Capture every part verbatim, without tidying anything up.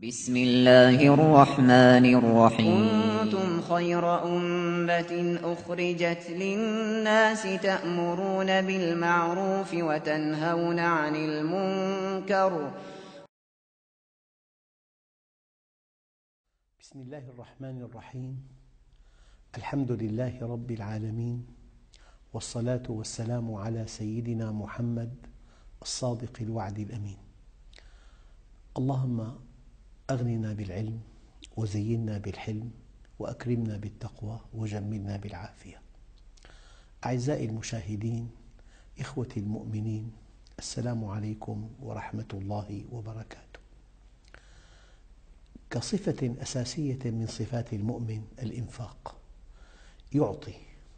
بسم الله الرحمن الرحيم. كنتم خير أمة أخرجت للناس تأمرون بالمعروف وتنهون عن المنكر. بسم الله الرحمن الرحيم. الحمد لله رب العالمين، والصلاة والسلام على سيدنا محمد الصادق الوعد الأمين. اللهم أغننا بالعلم، وزينا بالحلم، وأكرمنا بالتقوى، وجملنا بالعافية. أعزائي المشاهدين، إخوتي المؤمنين، السلام عليكم ورحمة الله وبركاته. كصفة أساسية من صفات المؤمن الإنفاق، يعطي،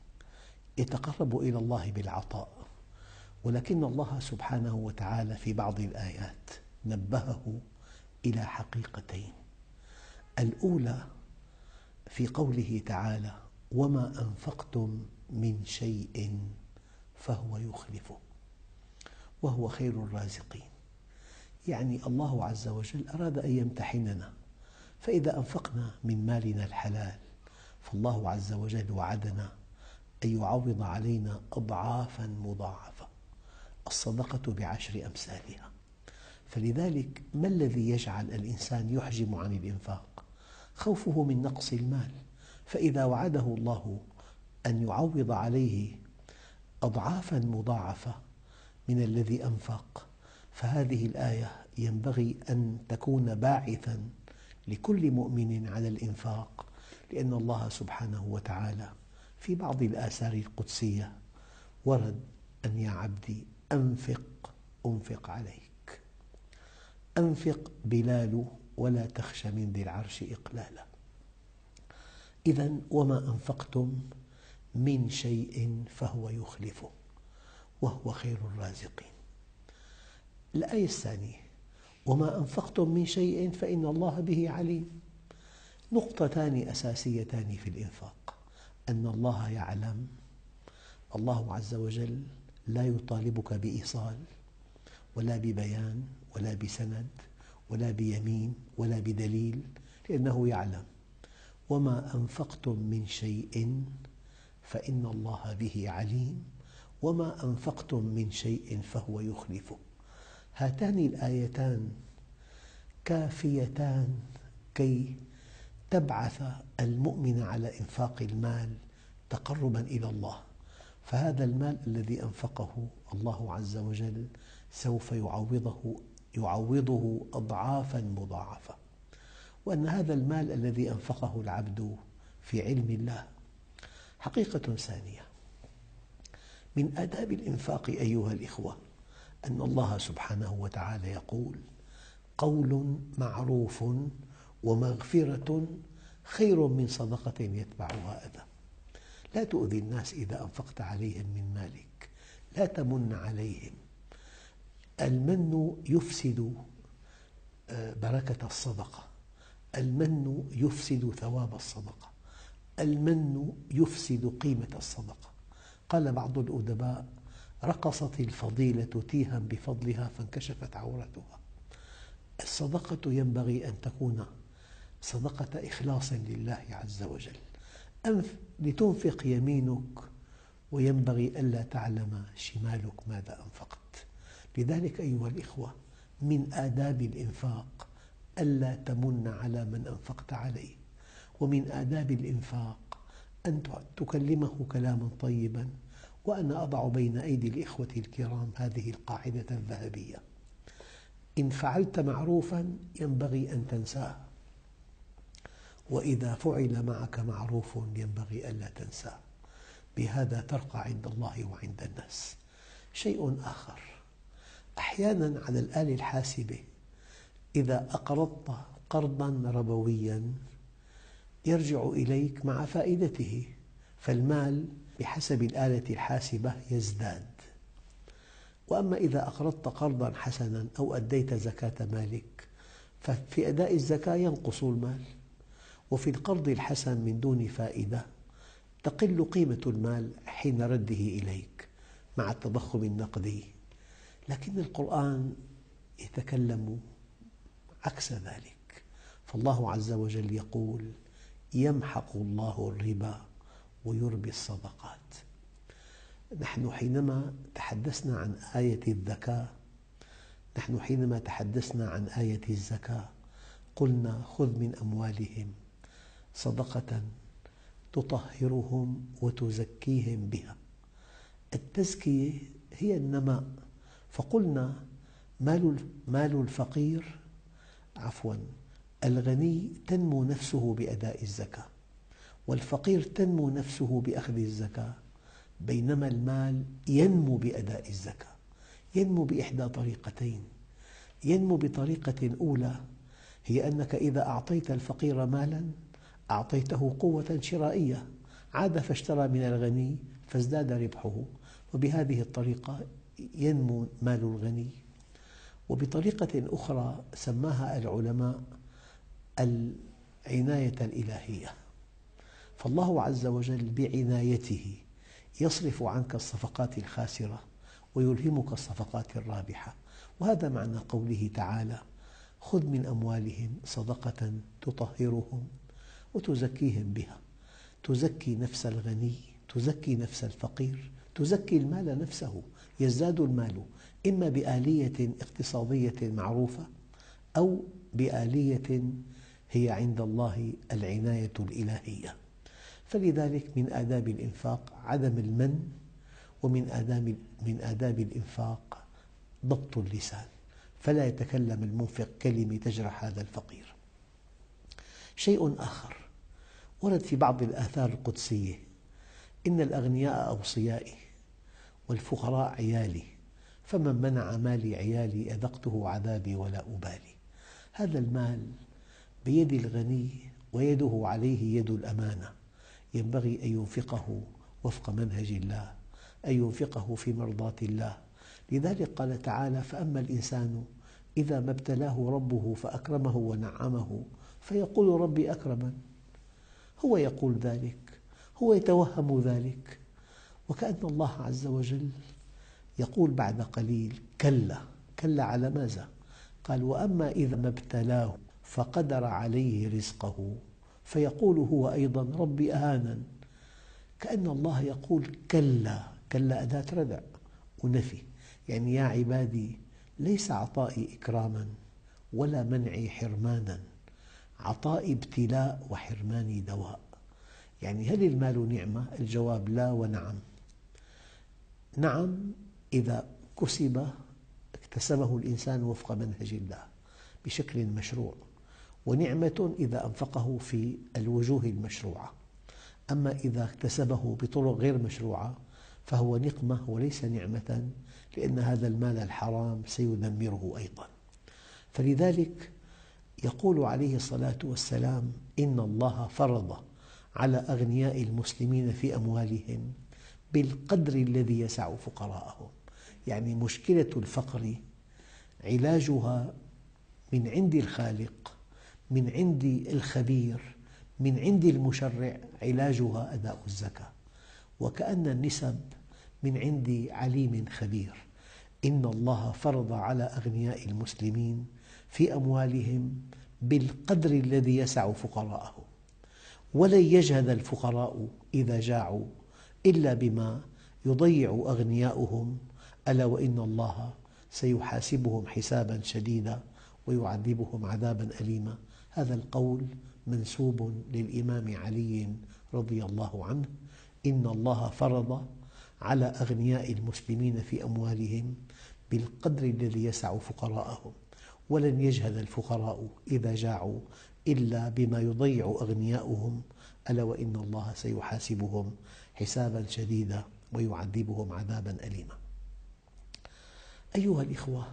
يتقرب إلى الله بالعطاء، ولكن الله سبحانه وتعالى في بعض الآيات نبهه إلى حقيقتين. الأولى في قوله تعالى: وما أنفقتم من شيء فهو يخلفه وهو خير الرازقين. يعني الله عز وجل أراد أن يمتحننا، فإذا أنفقنا من مالنا الحلال فالله عز وجل وعدنا أن يعوض علينا أضعافا مضاعفة، الصدقة بعشر أمثالها. فلذلك ما الذي يجعل الإنسان يحجم عن الإنفاق؟ خوفه من نقص المال، فإذا وعده الله أن يعوض عليه أضعافا مضاعفة من الذي أنفق، فهذه الآية ينبغي أن تكون باعثا لكل مؤمن على الإنفاق، لأن الله سبحانه وتعالى في بعض الآثار القدسية ورد أن يا عبدي أنفق أنفق عليك. أنفق بلال ولا تخش من ذي العرش إقلالا. إذن وما أنفقتم من شيء فهو يخلفه وهو خير الرازقين. الآية الثانية: وما أنفقتم من شيء فإن الله به عليم. نقطتان أساسيتان في الإنفاق: أن الله يعلم، الله عز وجل لا يطالبك بإيصال ولا ببيان ولا بسند ولا بيمين ولا بدليل، لأنه يعلم. وما أنفقتم من شيء فإن الله به عليم، وما أنفقتم من شيء فهو يخلفه. هاتان الآيتان كافيتان كي تبعث المؤمن على إنفاق المال تقربا إلى الله، فهذا المال الذي أنفقه الله عز وجل سوف يعوضه يعوضه أضعافا مضاعفة، وأن هذا المال الذي أنفقه العبد في علم الله. حقيقة ثانية من آداب الإنفاق أيها الإخوة أن الله سبحانه وتعالى يقول: قول معروف ومغفرة خير من صدقة يتبعها أذى. لا تؤذي الناس إذا أنفقت عليهم من مالك، لا تمن عليهم. المن يفسد بركة الصدقة، المن يفسد ثواب الصدقة، المن يفسد قيمة الصدقة. قال بعض الأدباء: رقصت الفضيلة تيها بفضلها فانكشفت عورتها. الصدقة ينبغي أن تكون صدقة إخلاص لله عز وجل. أنف لتنفق يمينك وينبغي ألا تعلم شمالك ماذا أنفقت. لذلك أيها الإخوة من آداب الإنفاق ألا تمن على من أنفقت عليه، ومن آداب الإنفاق أن تكلمه كلاما طيبا. وأنا أضع بين أيدي الإخوة الكرام هذه القاعدة الذهبية: إن فعلت معروفا ينبغي أن تنساه، وإذا فعل معك معروف ينبغي ألا تنساه. بهذا ترقى عند الله وعند الناس. شيء آخر: أحيانا على الآلة الحاسبة إذا أقرضت قرضا ربويا يرجع إليك مع فائدته، فالمال بحسب الآلة الحاسبة يزداد. وأما إذا أقرضت قرضا حسنا أو أديت زكاة مالك ففي أداء الزكاة ينقص المال، وفي القرض الحسن من دون فائدة تقل قيمة المال حين رده إليك مع التضخم النقدي. لكن القرآن يتكلم عكس ذلك. فالله عز وجل يقول: يمحق الله الربا ويربي الصدقات. نحن حينما تحدثنا عن آية الزكاة نحن حينما تحدثنا عن آية الزكاة قلنا: خذ من أموالهم صدقة تطهرهم وتزكيهم بها. التزكية هي النماء، فقلنا: مال مال الفقير عفوا الغني تنمو نفسه بأداء الزكاة، والفقير تنمو نفسه بأخذ الزكاة، بينما المال ينمو بأداء الزكاة. ينمو بإحدى طريقتين: ينمو بطريقة أولى، هي أنك إذا أعطيت الفقير مالا أعطيته قوة شرائية، عاد فاشترى من الغني فازداد ربحه، وبهذه الطريقة ينمو مال الغني. وبطريقة أخرى سماها العلماء العناية الإلهية، فالله عز وجل بعنايته يصرف عنك الصفقات الخاسرة ويلهمك الصفقات الرابحة. وهذا معنى قوله تعالى: خذ من أموالهم صدقة تطهرهم وتزكيهم بها. تزكي نفس الغني، تزكي نفس الفقير، تزكي المال نفسه. يزداد المال إما بآلية اقتصادية معروفة أو بآلية هي عند الله العناية الإلهية. فلذلك من آداب الإنفاق عدم المن، ومن آداب من آداب الإنفاق ضبط اللسان، فلا يتكلم المنفق كلمة تجرح هذا الفقير. شيء آخر ورد في بعض الآثار القدسية: إن الأغنياء أوصيائي والفقراء عيالي، فمن منع مالي عيالي أذقته عذابي ولا أبالي. هذا المال بيد الغني ويده عليه يد الأمانة، ينبغي أن ينفقه وفق منهج الله، أن ينفقه في مرضاة الله. لذلك قال تعالى: فأما الإنسان إذا ما ابتلاه ربه فأكرمه ونعمه فيقول ربي أكرمن. هو يقول ذلك، هو يتوهم ذلك، وكأن الله عز وجل يقول بعد قليل: كلا. كلا على ماذا؟ قال: وأما إذا ما ابتلاه فقدر عليه رزقه فيقول هو أيضا ربي أهانن. كأن الله يقول كلا. كلا أداة ردع ونفي، يعني يا عبادي ليس عطائي إكراما ولا منعي حرمانا، عطائي ابتلاء وحرماني دواء. يعني هل المال نعمة؟ الجواب لا ونعم. نعم إذا كسب اكتسبه الإنسان وفق منهج الله بشكل مشروع، ونعمة إذا أنفقه في الوجوه المشروعة. أما إذا اكتسبه بطرق غير مشروعة فهو نقمة وليس نعمة، لأن هذا المال الحرام سيدمره أيضا. فلذلك يقول عليه الصلاة والسلام: إن الله فرض على أغنياء المسلمين في أموالهم بالقدر الذي يسع فقراءهم. يعني مشكلة الفقر علاجها من عند الخالق، من عند الخبير، من عند المشرع، علاجها أداء الزكاة. وكأن النسب من عند عليم خبير. إن الله فرض على أغنياء المسلمين في أموالهم بالقدر الذي يسع فقراءهم، ولن يجهد الفقراء إذا جاعوا إلا بما يضيع أغنياؤهم، ألا وإن الله سيحاسبهم حسابا شديدا ويعذبهم عذابا أليما. هذا القول منسوب للإمام علي رضي الله عنه: إن الله فرض على أغنياء المسلمين في أموالهم بالقدر الذي يسع فقراءهم، ولن يجهد الفقراء إذا جاعوا إلا بما يضيع أغنياؤهم، ألا وإن الله سيحاسبهم حسابا شديدا ويعذبهم عذابا أليما. أيها الإخوة،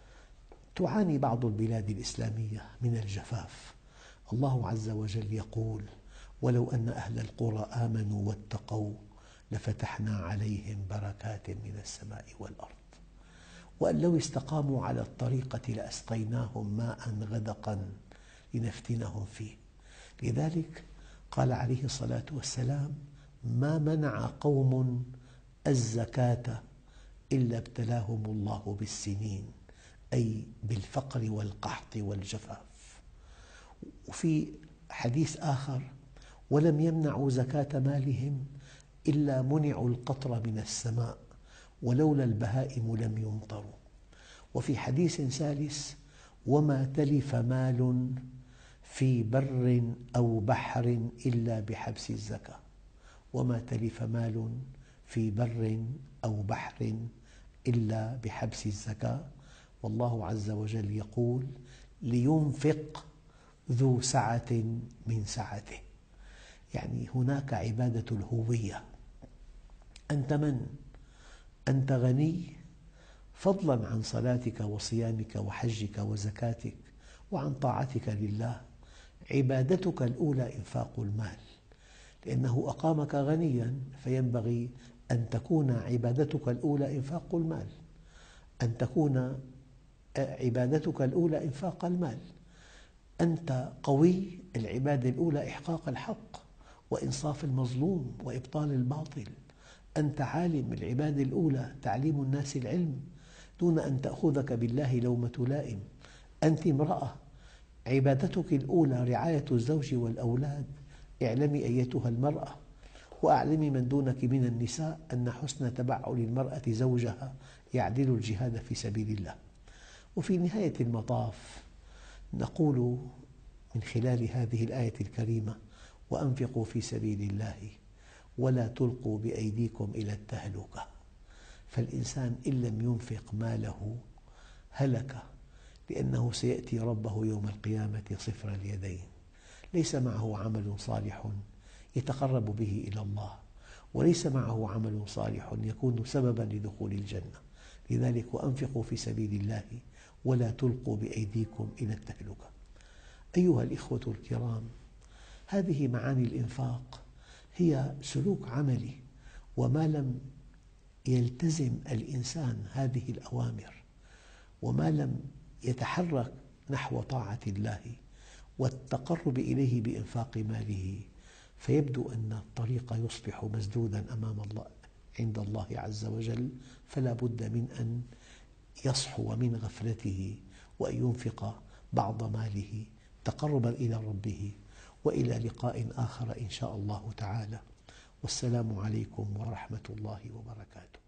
تعاني بعض البلاد الإسلامية من الجفاف. الله عز وجل يقول: ولو أن أهل القرى آمنوا واتقوا لفتحنا عليهم بركات من السماء والأرض، وأن لو استقاموا على الطريقة لأسقيناهم ماء غدقا لنفتنهم فيه. لذلك قال عليه الصلاة والسلام: ما منع قوم الزكاة إلا ابتلاهم الله بالسنين، أي بالفقر والقحط والجفاف. وفي حديث آخر: ولم يمنعوا زكاة مالهم إلا منعوا القطر من السماء ولولا البهائم لم يمطروا. وفي حديث ثالث: وما تلف مال في بر أو بحر إلا بحبس الزكاة. وما تلف مال في بر أو بحر إلا بحبس الزكاة. والله عز وجل يقول: لينفق ذو سعة من سعته. يعني هناك عبادة الهوية. أنت من؟ أنت غني، فضلا عن صلاتك وصيامك وحجك وزكاتك وعن طاعتك لله، عبادتك الأولى إنفاق المال، لأنه أقامك غنيا، فينبغي أن تكون عبادتك الأولى إنفاق المال، أن تكون عبادتك الأولى إنفاق المال. أنت قوي، العبادة الأولى إحقاق الحق وإنصاف المظلوم وإبطال الباطل. أنت عالم، العبادة الأولى تعليم الناس العلم دون أن تأخذك بالله لومة لائم. أنت امرأة، عبادتك الأولى رعاية الزوج والأولاد. اعلمي أيتها المرأة وأعلمي من دونك من النساء أن حسن تبعل المرأة زوجها يعدل الجهاد في سبيل الله. وفي نهاية المطاف نقول من خلال هذه الآية الكريمة: وأنفقوا في سبيل الله ولا تلقوا بأيديكم إلى التهلكة. فالإنسان إن لم ينفق ماله هلك، لأنه سيأتي ربه يوم القيامة صفر اليدين، ليس معه عمل صالح يتقرب به إلى الله، وليس معه عمل صالح يكون سببا لدخول الجنة. لذلك وأنفقوا في سبيل الله ولا تلقوا بأيديكم إلى التهلكة. أيها الإخوة الكرام، هذه معاني الإنفاق هي سلوك عملي، وما لم يلتزم الإنسان هذه الأوامر وما لم يتحرك نحو طاعة الله والتقرب إليه بإنفاق ماله، فيبدو أن الطريق يصبح مسدودا أمام الله عند الله عز وجل. فلا بد من أن يصحو من غفلته وأن ينفق بعض ماله تقربا إلى ربه. وإلى لقاء آخر إن شاء الله تعالى، والسلام عليكم ورحمة الله وبركاته.